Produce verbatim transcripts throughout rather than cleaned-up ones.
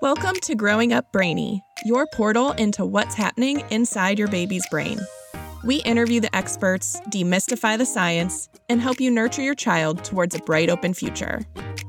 Welcome to Growing Up Brainy, your portal into what's happening inside your baby's brain. We interview the experts, demystify the science, and help you nurture your child towards a bright, open future.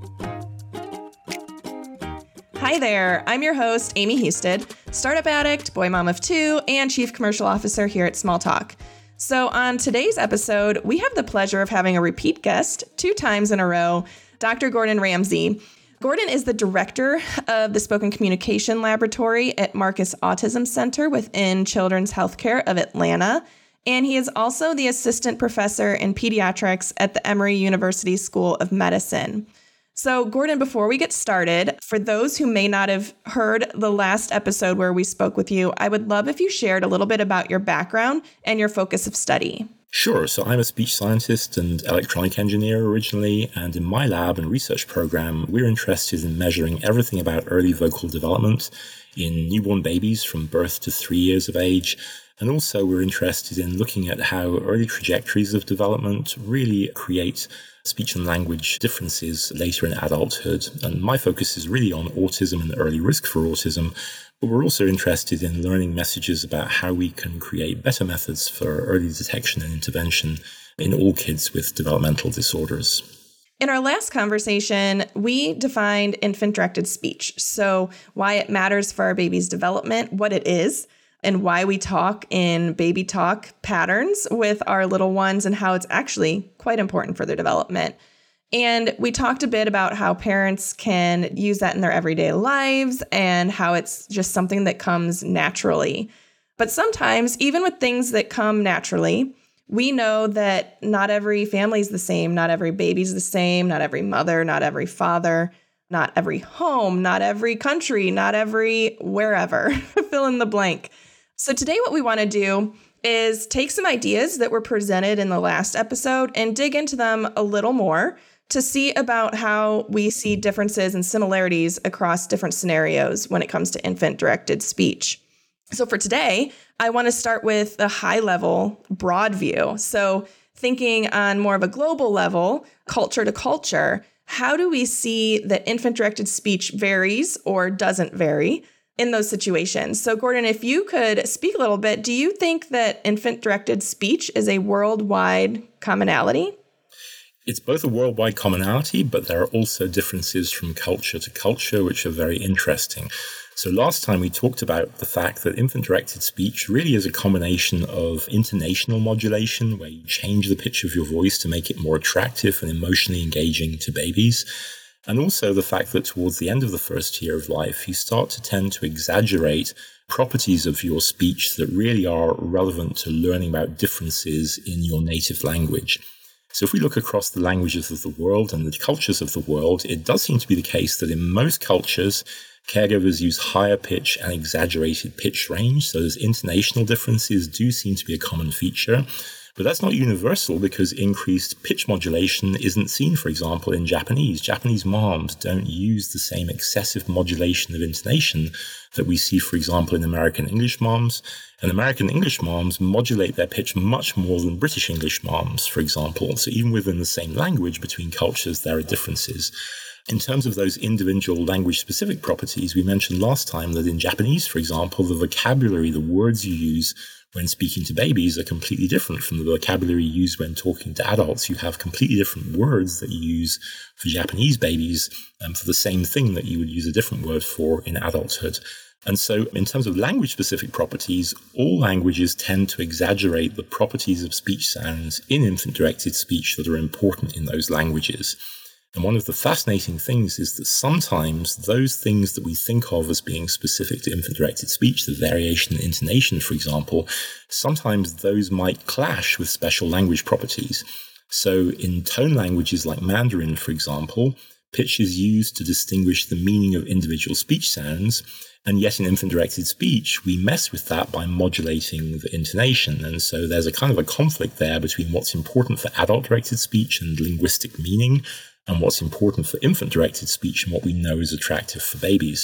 Hi there, I'm your host, Amy Husted, startup addict, boy mom of two, and chief commercial officer here at Small Talk. So on today's episode, we have the pleasure of having a repeat guest two times in a row, Doctor Gordon Ramsey. Gordon is the director of the Spoken Communication Laboratory at Marcus Autism Center within Children's Healthcare of Atlanta. And he is also the assistant professor in pediatrics at the Emory University School of Medicine. So, Gordon, before we get started, for those who may not have heard the last episode where we spoke with you, I would love if you shared a little bit about your background and your focus of study. Sure. So I'm a speech scientist and electronic engineer originally, and in my lab and research program, we're interested in measuring everything about early vocal development in newborn babies from birth to three years of age. And also we're interested in looking at how early trajectories of development really create speech and language differences later in adulthood. And my focus is really on autism and early risk for autism. But we're also interested in learning messages about how we can create better methods for early detection and intervention in all kids with developmental disorders. In our last conversation, we defined infant-directed speech. So why it matters for our baby's development, what it is, and why we talk in baby talk patterns with our little ones and how it's actually quite important for their development. And we talked a bit about how parents can use that in their everyday lives and how it's just something that comes naturally. But sometimes, even with things that come naturally, we know that not every family is the same, not every baby's the same, not every mother, not every father, not every home, not every country, not every wherever, fill in the blank. So today what we want to do is take some ideas that were presented in the last episode and dig into them a little more to see about how we see differences and similarities across different scenarios when it comes to infant-directed speech. So for today, I want to start with a high-level, broad view. So thinking on more of a global level, culture to culture, how do we see that infant-directed speech varies or doesn't vary in those situations? So Gordon, if you could speak a little bit, do you think that infant-directed speech is a worldwide commonality? It's both a worldwide commonality, but there are also differences from culture to culture, which are very interesting. So last time we talked about the fact that infant-directed speech really is a combination of intonational modulation, where you change the pitch of your voice to make it more attractive and emotionally engaging to babies. And also the fact that towards the end of the first year of life, you start to tend to exaggerate properties of your speech that really are relevant to learning about differences in your native language. So if we look across the languages of the world and the cultures of the world, it does seem to be the case that in most cultures, caregivers use higher pitch and exaggerated pitch range. So those intonational differences do seem to be a common feature. But that's not universal because increased pitch modulation isn't seen, for example, in Japanese. Japanese moms don't use the same excessive modulation of intonation that we see, for example, in American English moms. And American English moms modulate their pitch much more than British English moms, for example. So even within the same language between cultures, there are differences. In terms of those individual language-specific properties, we mentioned last time that in Japanese, for example, the vocabulary, the words you use when speaking to babies are completely different from the vocabulary used when talking to adults. You have completely different words that you use for Japanese babies and for the same thing that you would use a different word for in adulthood. And so in terms of language-specific properties, all languages tend to exaggerate the properties of speech sounds in infant-directed speech that are important in those languages. And one of the fascinating things is that sometimes those things that we think of as being specific to infant-directed speech, the variation in intonation, for example, sometimes those might clash with special language properties. So in tone languages like Mandarin, for example, pitch is used to distinguish the meaning of individual speech sounds. And yet in infant-directed speech, we mess with that by modulating the intonation. And so there's a kind of a conflict there between what's important for adult-directed speech and linguistic meaning and what's important for infant-directed speech and what we know is attractive for babies.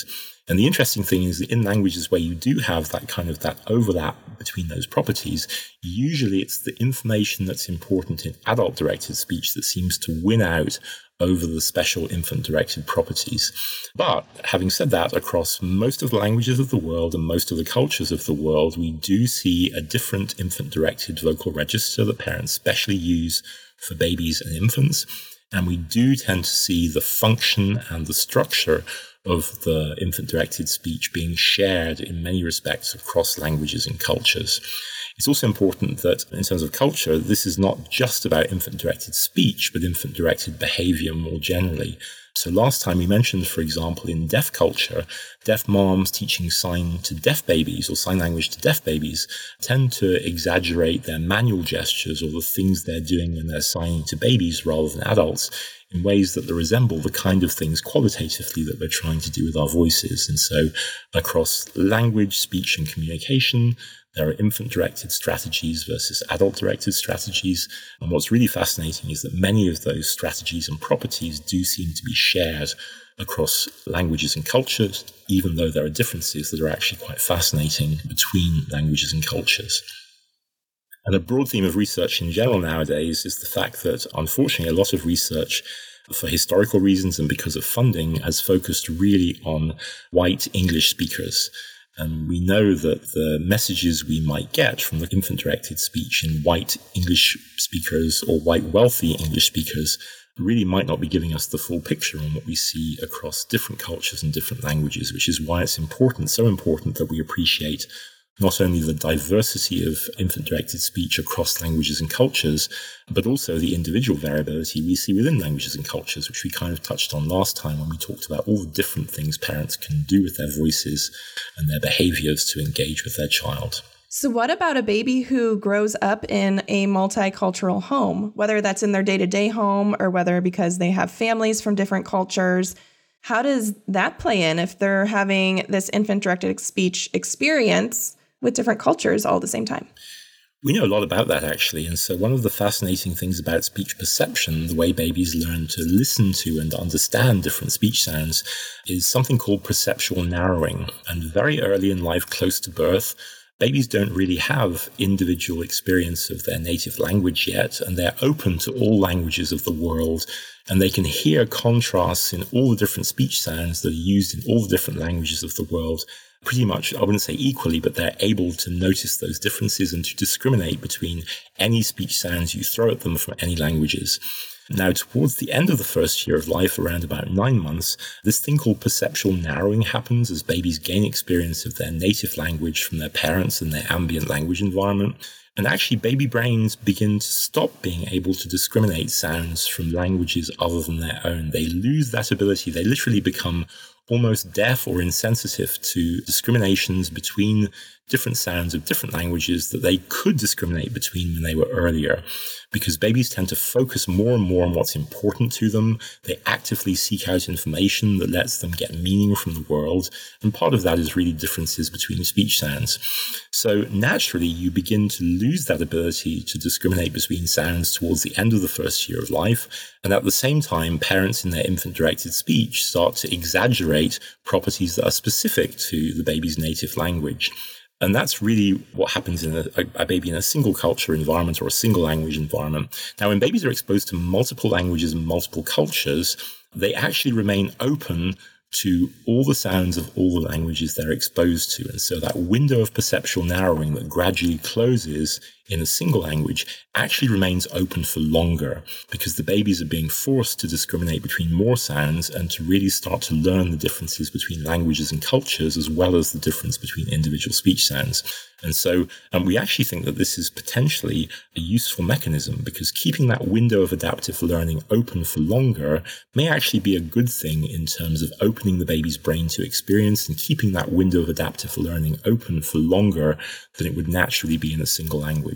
And the interesting thing is that in languages where you do have that kind of that overlap between those properties, usually it's the information that's important in adult-directed speech that seems to win out over the special infant-directed properties. But having said that, across most of the languages of the world and most of the cultures of the world, we do see a different infant-directed vocal register that parents specially use for babies and infants. And we do tend to see the function and the structure of the infant-directed speech being shared in many respects across languages and cultures. It's also important that in terms of culture, this is not just about infant-directed speech, but infant-directed behavior more generally. So last time we mentioned, for example, in deaf culture, deaf moms teaching sign to deaf babies or sign language to deaf babies tend to exaggerate their manual gestures or the things they're doing when they're signing to babies rather than adults in ways that resemble the kind of things qualitatively that we're trying to do with our voices. And so across language, speech, and communication, there are infant-directed strategies versus adult-directed strategies. And what's really fascinating is that many of those strategies and properties do seem to be shared across languages and cultures, even though there are differences that are actually quite fascinating between languages and cultures. And a broad theme of research in general nowadays is the fact that, unfortunately, a lot of research, for historical reasons and because of funding, has focused really on white English speakers. And we know that the messages we might get from the infant-directed speech in white English speakers or white wealthy English speakers really might not be giving us the full picture on what we see across different cultures and different languages, which is why it's important, so important that we appreciate not only the diversity of infant-directed speech across languages and cultures, but also the individual variability we see within languages and cultures, which we kind of touched on last time when we talked about all the different things parents can do with their voices and their behaviors to engage with their child. So what about a baby who grows up in a multicultural home, whether that's in their day-to-day home or whether because they have families from different cultures? How does that play in if they're having this infant-directed speech experience with different cultures all at the same time? We know a lot about that, actually. And so one of the fascinating things about speech perception, the way babies learn to listen to and understand different speech sounds, is something called perceptual narrowing. And very early in life, close to birth, babies don't really have individual experience of their native language yet, and they're open to all languages of the world. And they can hear contrasts in all the different speech sounds that are used in all the different languages of the world pretty much, I wouldn't say equally, but they're able to notice those differences and to discriminate between any speech sounds you throw at them from any languages. Now, towards the end of the first year of life, around about nine months, this thing called perceptual narrowing happens as babies gain experience of their native language from their parents and their ambient language environment. And actually, baby brains begin to stop being able to discriminate sounds from languages other than their own. They lose that ability. They literally become almost deaf or insensitive to discriminations between different sounds of different languages that they could discriminate between when they were earlier. Because babies tend to focus more and more on what's important to them. They actively seek out information that lets them get meaning from the world. And part of that is really differences between speech sounds. So naturally, you begin to lose that ability to discriminate between sounds towards the end of the first year of life. And at the same time, parents in their infant-directed speech start to exaggerate properties that are specific to the baby's native language. And that's really what happens in a, a baby in a single culture environment or a single language environment. Now, when babies are exposed to multiple languages and multiple cultures, they actually remain open to all the sounds of all the languages they're exposed to. And so that window of perceptual narrowing that gradually closes in a single language actually remains open for longer because the babies are being forced to discriminate between more sounds and to really start to learn the differences between languages and cultures as well as the difference between individual speech sounds. And so um, we actually think that this is potentially a useful mechanism because keeping that window of adaptive learning open for longer may actually be a good thing in terms of opening the baby's brain to experience and keeping that window of adaptive learning open for longer than it would naturally be in a single language.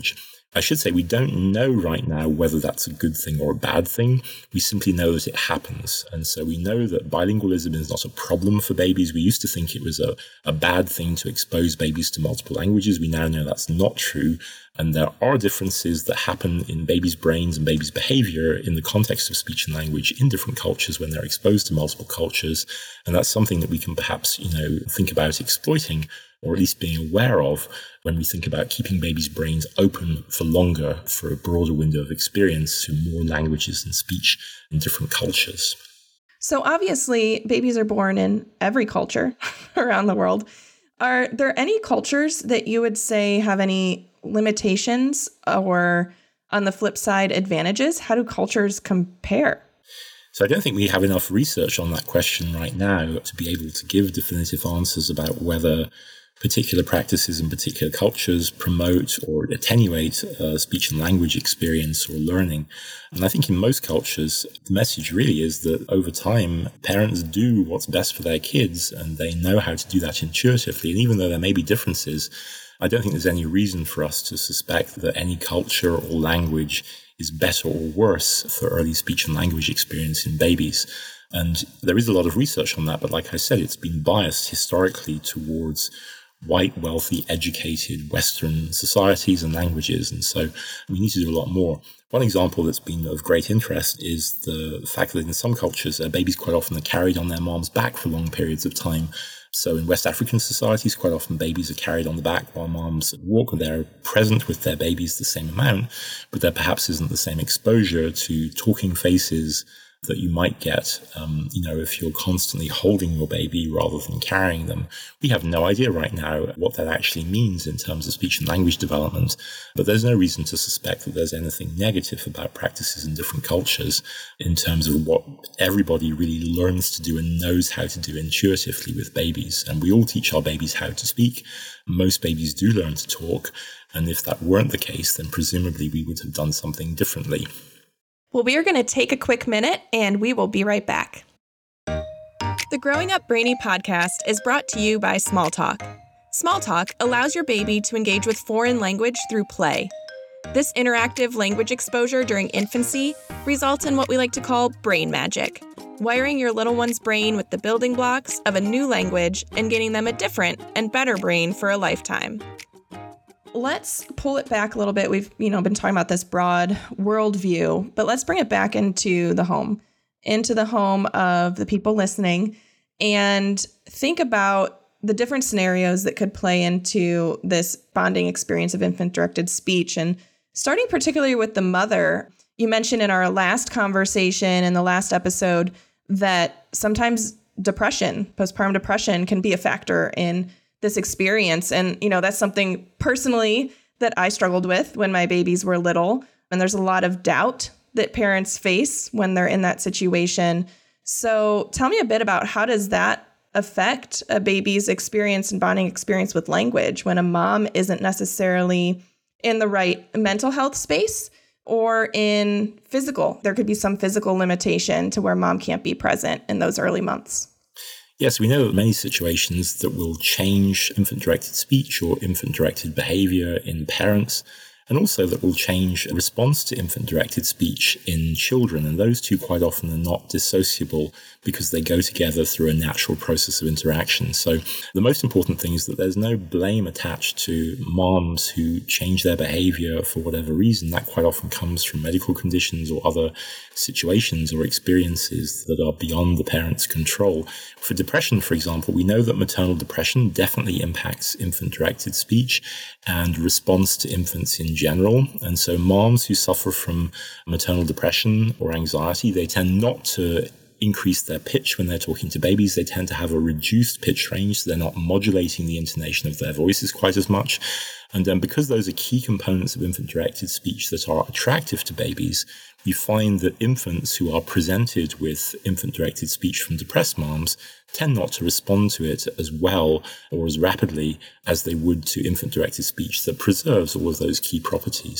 I should say we don't know right now whether that's a good thing or a bad thing. We simply know that it happens. And so we know that bilingualism is not a problem for babies. We used to think it was a, a bad thing to expose babies to multiple languages. We now know that's not true. And there are differences that happen in babies' brains and babies' behavior in the context of speech and language in different cultures when they're exposed to multiple cultures. And that's something that we can perhaps, you know, think about exploiting, or at least being aware of when we think about keeping babies' brains open for longer, for a broader window of experience to more languages and speech in different cultures. So obviously, babies are born in every culture around the world. Are there any cultures that you would say have any limitations or, on the flip side, advantages? How do cultures compare? So I don't think we have enough research on that question right now to be able to give definitive answers about whether particular practices in particular cultures promote or attenuate uh, speech and language experience or learning. And I think in most cultures, the message really is that over time, parents do what's best for their kids and they know how to do that intuitively. And even though there may be differences, I don't think there's any reason for us to suspect that any culture or language is better or worse for early speech and language experience in babies. And there is a lot of research on that, but like I said, it's been biased historically towards white, wealthy, educated Western societies and languages. And so we need to do a lot more. One example that's been of great interest is the fact that in some cultures, uh, babies quite often are carried on their mom's back for long periods of time. So in West African societies, quite often babies are carried on the back while moms walk. They're present with their babies the same amount, but there perhaps isn't the same exposure to talking faces that you might get, um, you know, if you're constantly holding your baby rather than carrying them. We have no idea right now what that actually means in terms of speech and language development, but there's no reason to suspect that there's anything negative about practices in different cultures in terms of what everybody really learns to do and knows how to do intuitively with babies. And we all teach our babies how to speak. Most babies do learn to talk. And if that weren't the case, then presumably we would have done something differently. Well, we are going to take a quick minute and we will be right back. The Growing Up Brainy podcast is brought to you by Smalltalk. Smalltalk allows your baby to engage with foreign language through play. This interactive language exposure during infancy results in what we like to call brain magic, wiring your little one's brain with the building blocks of a new language and getting them a different and better brain for a lifetime. Let's pull it back a little bit. We've, you know, been talking about this broad worldview, but let's bring it back into the home, into the home of the people listening, and think about the different scenarios that could play into this bonding experience of infant-directed speech. And starting particularly with the mother, you mentioned in our last conversation, in the last episode, that sometimes depression, postpartum depression, can be a factor in this experience. And, you know, that's something personally that I struggled with when my babies were little. And there's a lot of doubt that parents face when they're in that situation. So tell me a bit about how does that affect a baby's experience and bonding experience with language when a mom isn't necessarily in the right mental health space or in physical. There could be some physical limitation to where mom can't be present in those early months. Yes, we know that many situations that will change infant-directed speech or infant-directed behavior in parents, and also that will change response to infant-directed speech in children. And those two quite often are not dissociable because they go together through a natural process of interaction. So the most important thing is that there's no blame attached to moms who change their behavior for whatever reason. That quite often comes from medical conditions or other situations or experiences that are beyond the parent's control. For depression, for example, we know that maternal depression definitely impacts infant-directed speech and response to infants in general. And so moms who suffer from maternal depression or anxiety, they tend not to increase their pitch when they're talking to babies. They tend to have a reduced pitch range. So they're not modulating the intonation of their voices quite as much. And then because those are key components of infant-directed speech that are attractive to babies, we find that infants who are presented with infant-directed speech from depressed moms tend not to respond to it as well or as rapidly as they would to infant-directed speech that preserves all of those key properties.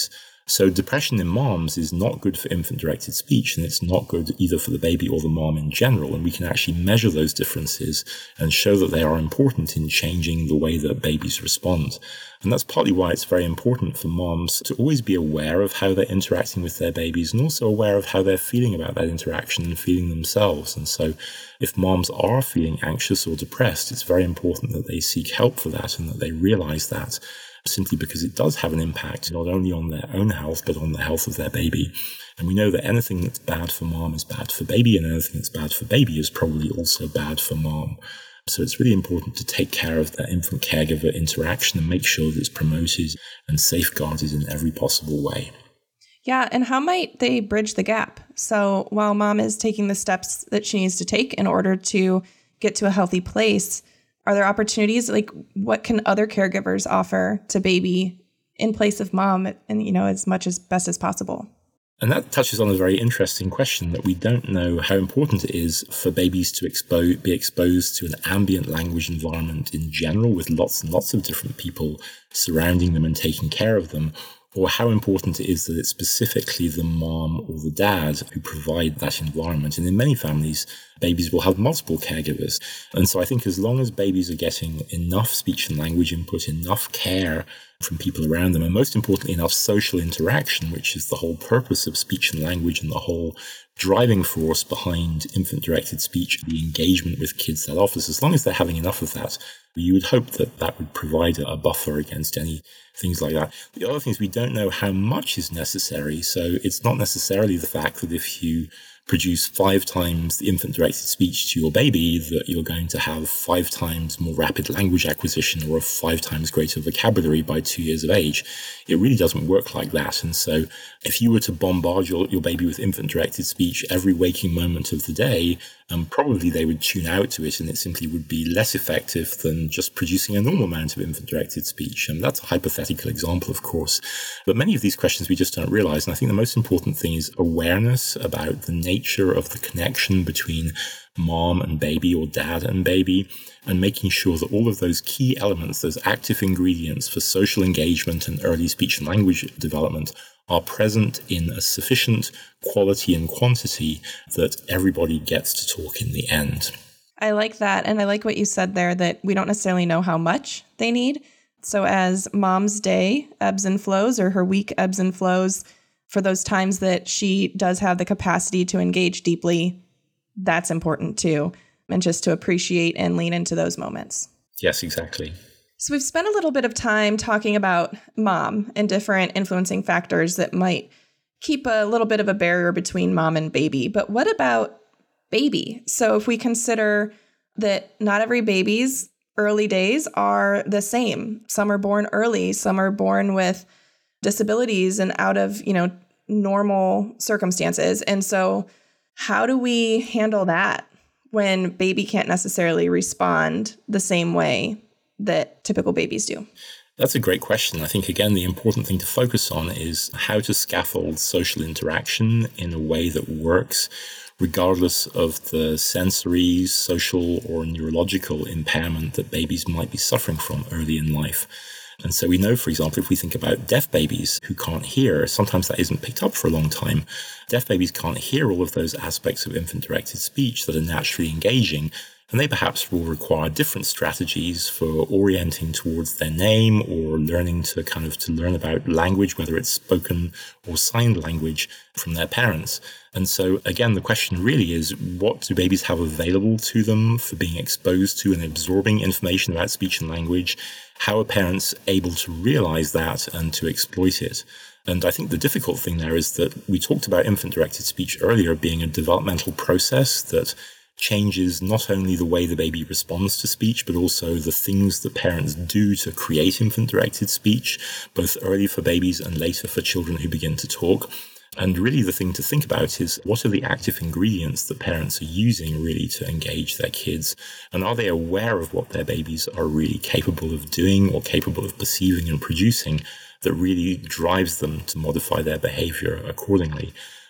So depression in moms is not good for infant-directed speech, and it's not good either for the baby or the mom in general. And we can actually measure those differences and show that they are important in changing the way that babies respond. And that's partly why it's very important for moms to always be aware of how they're interacting with their babies and also aware of how they're feeling about that interaction and feeling themselves. And so if moms are feeling anxious or depressed, it's very important that they seek help for that and that they realize that, simply because it does have an impact not only on their own health, but on the health of their baby. And we know that anything that's bad for mom is bad for baby, and anything that's bad for baby is probably also bad for mom. So it's really important to take care of that infant caregiver interaction and make sure that it's promoted and safeguarded in every possible way. Yeah, and how might they bridge the gap? So while mom is taking the steps that she needs to take in order to get to a healthy place, are there opportunities, like what can other caregivers offer to baby in place of mom, and, you know, as much as best as possible? And that touches on a very interesting question, that we don't know how important it is for babies to expo- be exposed to an ambient language environment in general, with lots and lots of different people surrounding them and taking care of them, or how important it is that it's specifically the mom or the dad who provide that environment. And in many families, babies will have multiple caregivers. And so I think as long as babies are getting enough speech and language input, enough care from people around them, and most importantly, enough social interaction, which is the whole purpose of speech and language and the whole driving force behind infant-directed speech, the engagement with kids that offers, as long as they're having enough of that, you would hope that that would provide a buffer against any things like that. The other thing is we don't know how much is necessary. So it's not necessarily the fact that if you produce five times the infant-directed speech to your baby, that you're going to have five times more rapid language acquisition or a five times greater vocabulary by two years of age. It really doesn't work like that. And so if you were to bombard your, your baby with infant-directed speech every waking moment of the day, um, probably they would tune out to it, and it simply would be less effective than just producing a normal amount of infant-directed speech. And that's a hypothetical example, of course. But many of these questions we just don't realize. And I think the most important thing is awareness about the nature of the connection between mom and baby or dad and baby, and making sure that all of those key elements, those active ingredients for social engagement and early speech and language development, are present in a sufficient quality and quantity that everybody gets to talk in the end. I like that. And I like what you said there, that we don't necessarily know how much they need. So as mom's day ebbs and flows, or her week ebbs and flows, for those times that she does have the capacity to engage deeply, that's important too. And just to appreciate and lean into those moments. Yes, exactly. So we've spent a little bit of time talking about mom and different influencing factors that might keep a little bit of a barrier between mom and baby. But what about baby? So if we consider that not every baby's early days are the same. Some are born early, some are born with disabilities and out of, you know, normal circumstances. And so how do we handle that when baby can't necessarily respond the same way that typical babies do? That's a great question. I think, again, the important thing to focus on is how to scaffold social interaction in a way that works, regardless of the sensory, social, or neurological impairment that babies might be suffering from early in life. And so we know, for example, if we think about deaf babies who can't hear, sometimes that isn't picked up for a long time. Deaf babies can't hear all of those aspects of infant-directed speech that are naturally engaging, and they perhaps will require different strategies for orienting towards their name or learning to kind of to learn about language, whether it's spoken or signed language, from their parents. And so, again, the question really is, what do babies have available to them for being exposed to and absorbing information about speech and language? How are parents able to realize that and to exploit it? And I think the difficult thing there is that we talked about infant-directed speech earlier being a developmental process that changes not only the way the baby responds to speech, but also the things that parents do to create infant-directed speech, both early for babies and later for children who begin to talk. And really the thing to think about is, what are the active ingredients that parents are using really to engage their kids? And are they aware of what their babies are really capable of doing or capable of perceiving and producing that really drives them to modify their behavior accordingly?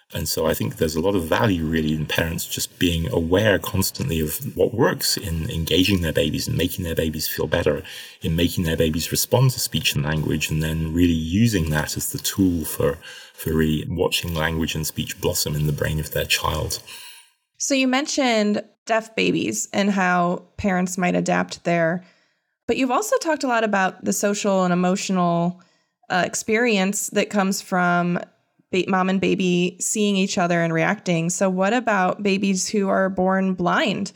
And so I think there's a lot of value really in parents just being aware constantly of what works in engaging their babies and making their babies feel better, in making their babies respond to speech and language, and then really using that as the tool for, for really watching language and speech blossom in the brain of their child. So you mentioned deaf babies and how parents might adapt there, but you've also talked a lot about the social and emotional uh, experience that comes from mom and baby seeing each other and reacting. So what about babies who are born blind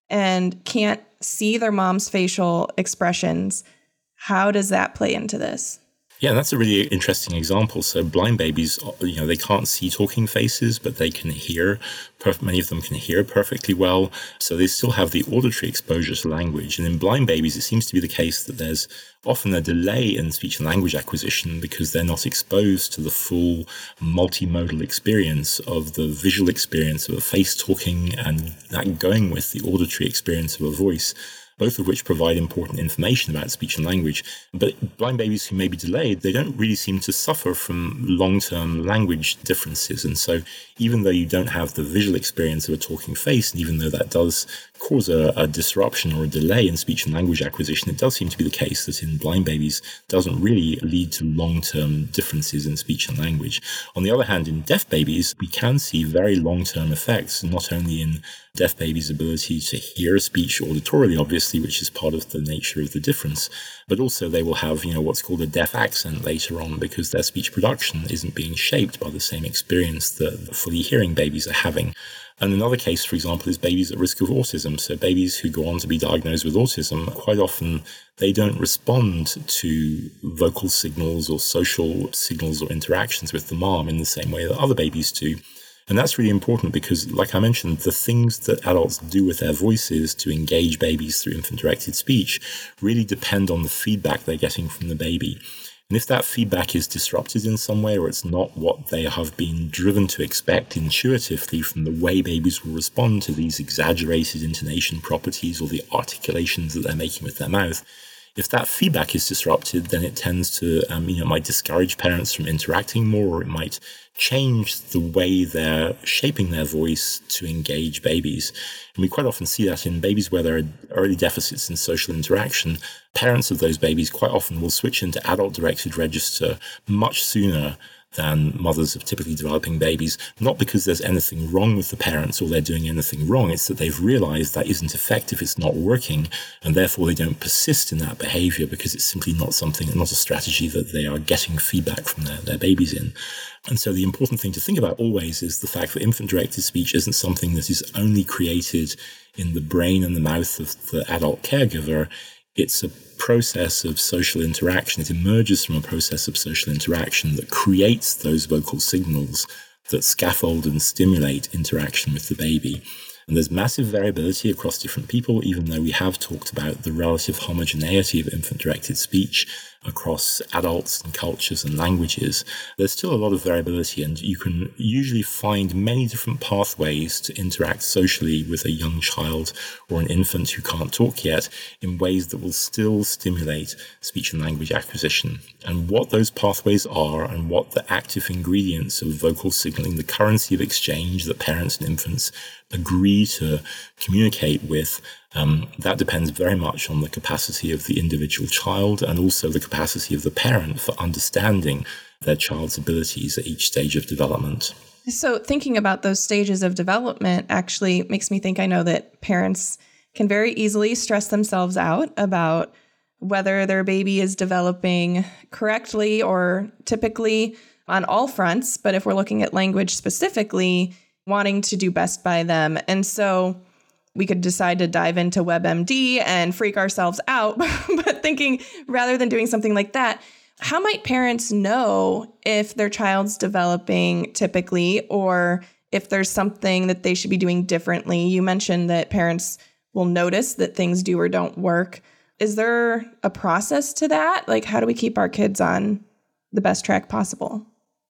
and can't see their mom's facial expressions? How does that play into this? Yeah, that's a really interesting example. So blind babies, you know, they can't see talking faces, but they can hear. Many of them can hear perfectly well. So they still have the auditory exposure to language. And in blind babies, it seems to be the case that there's often a delay in speech and language acquisition because they're not exposed to the full multimodal experience of the visual experience of a face talking and that going with the auditory experience of a voice, both of which provide important information about speech and language. But blind babies who may be delayed, they don't really seem to suffer from long-term language differences. And so even though you don't have the visual experience of a talking face, and even though that does cause a, a disruption or a delay in speech and language acquisition, it does seem to be the case that in blind babies doesn't really lead to long-term differences in speech and language. On the other hand, in deaf babies, we can see very long-term effects, not only in deaf babies' ability to hear speech auditorily, obviously, which is part of the nature of the difference, but also they will have, you know, what's called a deaf accent later on because their speech production isn't being shaped by the same experience that the fully hearing babies are having. And another case, for example, is babies at risk of autism. So babies who go on to be diagnosed with autism, quite often they don't respond to vocal signals or social signals or interactions with the mom in the same way that other babies do. And that's really important because, like I mentioned, the things that adults do with their voices to engage babies through infant-directed speech really depend on the feedback they're getting from the baby. And if that feedback is disrupted in some way, or it's not what they have been driven to expect intuitively from the way babies will respond to these exaggerated intonation properties or the articulations that they're making with their mouth, if that feedback is disrupted, then it tends to, um, you know, might discourage parents from interacting more, or it might change the way they're shaping their voice to engage babies. And we quite often see that in babies where there are early deficits in social interaction. Parents of those babies quite often will switch into adult-directed register much sooner than mothers of typically developing babies, not because there's anything wrong with the parents or they're doing anything wrong. It's that they've realized that isn't effective, it's not working, and therefore they don't persist in that behavior because it's simply not something, not a strategy that they are getting feedback from their, their babies in. And so the important thing to think about always is the fact that infant-directed speech isn't something that is only created in the brain and the mouth of the adult caregiver. It's a process of social interaction. It emerges from a process of social interaction that creates those vocal signals that scaffold and stimulate interaction with the baby. And there's massive variability across different people, even though we have talked about the relative homogeneity of infant-directed speech across adults and cultures and languages. There's still a lot of variability, and you can usually find many different pathways to interact socially with a young child or an infant who can't talk yet in ways that will still stimulate speech and language acquisition. And what those pathways are and what the active ingredients of vocal signaling, the currency of exchange that parents and infants agree to communicate with, Um, that depends very much on the capacity of the individual child and also the capacity of the parent for understanding their child's abilities at each stage of development. So thinking about those stages of development actually makes me think I know that parents can very easily stress themselves out about whether their baby is developing correctly or typically on all fronts. But if we're looking at language specifically, wanting to do best by them. And so we could decide to dive into WebMD and freak ourselves out, but thinking rather than doing something like that, how might parents know if their child's developing typically or if there's something that they should be doing differently? You mentioned that parents will notice that things do or don't work. Is there a process to that? Like, how do we keep our kids on the best track possible?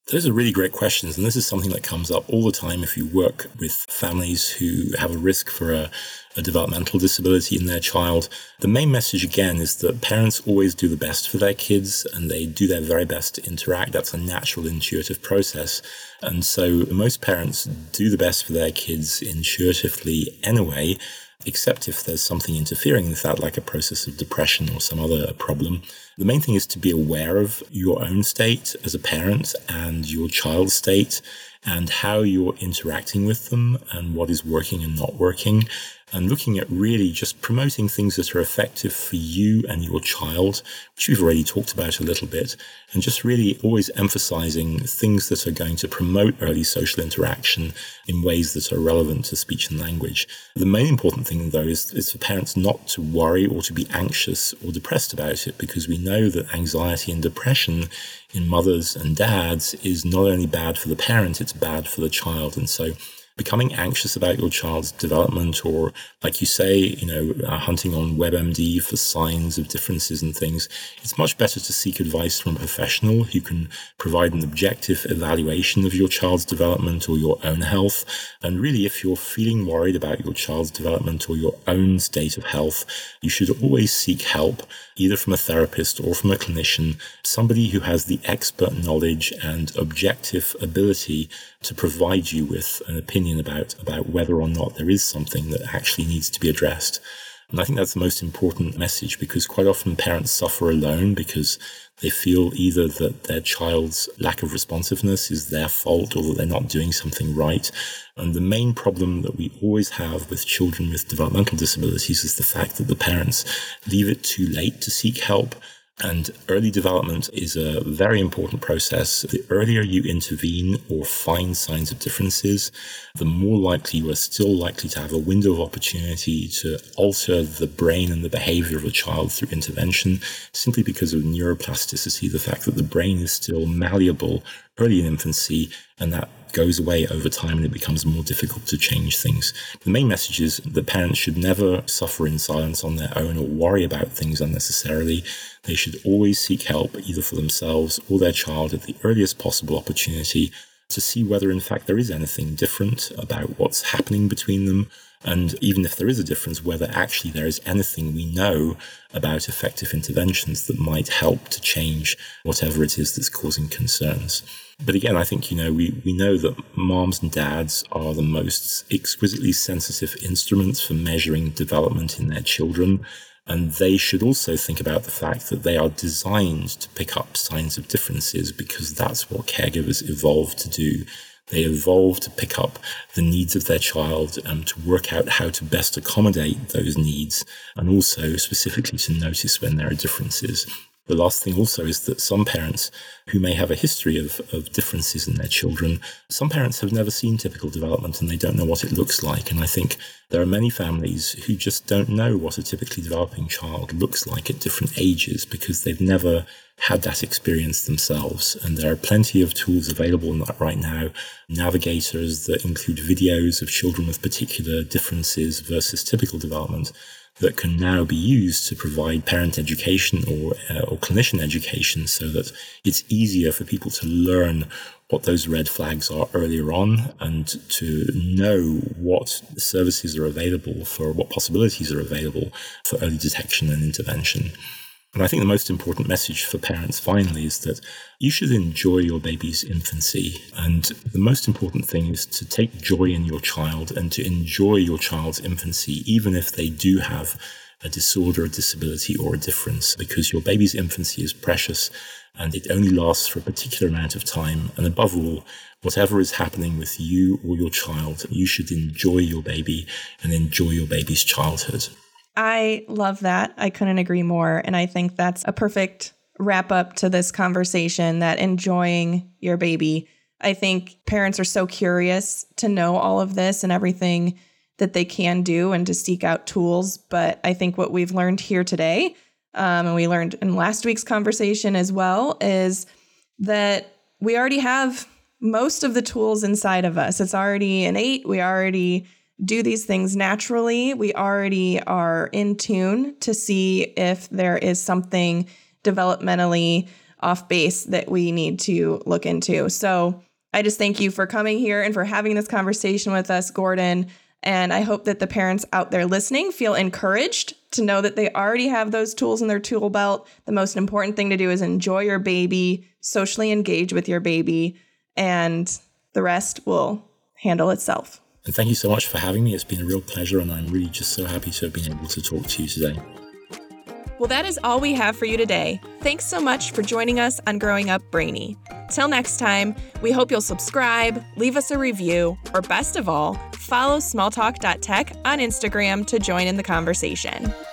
Those are really great questions. And this is something that comes up all the time if you work with families who have a risk for a, a developmental disability in their child. The main message, again, is that parents always do the best for their kids and they do their very best to interact. That's a natural, intuitive process. And so most parents do the best for their kids intuitively anyway, except if there's something interfering with that, like a process of depression or some other problem. The main thing is to be aware of your own state as a parent and your child's state and how you're interacting with them and what is working and not working, and looking at really just promoting things that are effective for you and your child, which we've already talked about a little bit, and just really always emphasizing things that are going to promote early social interaction in ways that are relevant to speech and language. The main important thing, though, is, is for parents not to worry or to be anxious or depressed about it, because we know that anxiety and depression in mothers and dads is not only bad for the parent, it's bad for the child. And so becoming anxious about your child's development, or like you say, you know, uh, hunting on WebMD for signs of differences and things, it's much better to seek advice from a professional who can provide an objective evaluation of your child's development or your own health. And really, if you're feeling worried about your child's development or your own state of health, you should always seek help, either from a therapist or from a clinician, somebody who has the expert knowledge and objective ability to provide you with an opinion about, about whether or not there is something that actually needs to be addressed. And I think that's the most important message, because quite often parents suffer alone because they feel either that their child's lack of responsiveness is their fault or that they're not doing something right. And the main problem that we always have with children with developmental disabilities is the fact that the parents leave it too late to seek help. And early development is a very important process. The earlier you intervene or find signs of differences, the more likely you are still likely to have a window of opportunity to alter the brain and the behavior of a child through intervention, simply because of neuroplasticity, the fact that the brain is still malleable early in infancy, and that goes away over time and it becomes more difficult to change things. The main message is that parents should never suffer in silence on their own or worry about things unnecessarily. They should always seek help, either for themselves or their child, at the earliest possible opportunity, to see whether in fact there is anything different about what's happening between them. And even if there is a difference, whether actually there is anything we know about effective interventions that might help to change whatever it is that's causing concerns. But again, I think, you know, we, we know that moms and dads are the most exquisitely sensitive instruments for measuring development in their children. And they should also think about the fact that they are designed to pick up signs of differences, because that's what caregivers evolved to do. They evolved to pick up the needs of their child and to work out how to best accommodate those needs, and also specifically to notice when there are differences. The last thing also is that some parents who may have a history of, of differences in their children, some parents have never seen typical development and they don't know what it looks like. And I think there are many families who just don't know what a typically developing child looks like at different ages, because they've never had that experience themselves. And there are plenty of tools available right now, navigators that include videos of children with particular differences versus typical development, that can now be used to provide parent education or uh, or clinician education, so that it's easier for people to learn what those red flags are earlier on, and to know what services are available, for what possibilities are available for early detection and intervention. And I think the most important message for parents finally is that you should enjoy your baby's infancy. And the most important thing is to take joy in your child and to enjoy your child's infancy, even if they do have a disorder, a disability, or a difference, because your baby's infancy is precious and it only lasts for a particular amount of time. And above all, whatever is happening with you or your child, you should enjoy your baby and enjoy your baby's childhood. I love that. I couldn't agree more. And I think that's a perfect wrap up to this conversation, that enjoying your baby. I think parents are so curious to know all of this and everything that they can do and to seek out tools. But I think what we've learned here today, um, and we learned in last week's conversation as well, is that we already have most of the tools inside of us. It's already innate. We already do these things naturally. We already are in tune to see if there is something developmentally off base that we need to look into. So I just thank you for coming here and for having this conversation with us, Gordon. And I hope that the parents out there listening feel encouraged to know that they already have those tools in their tool belt. The most important thing to do is enjoy your baby, socially engage with your baby, and the rest will handle itself. And thank you so much for having me. It's been a real pleasure, and I'm really just so happy to have been able to talk to you today. Well, that is all we have for you today. Thanks so much for joining us on Growing Up Brainy. Till next time, we hope you'll subscribe, leave us a review, or best of all, follow smalltalk dot tech on Instagram to join in the conversation.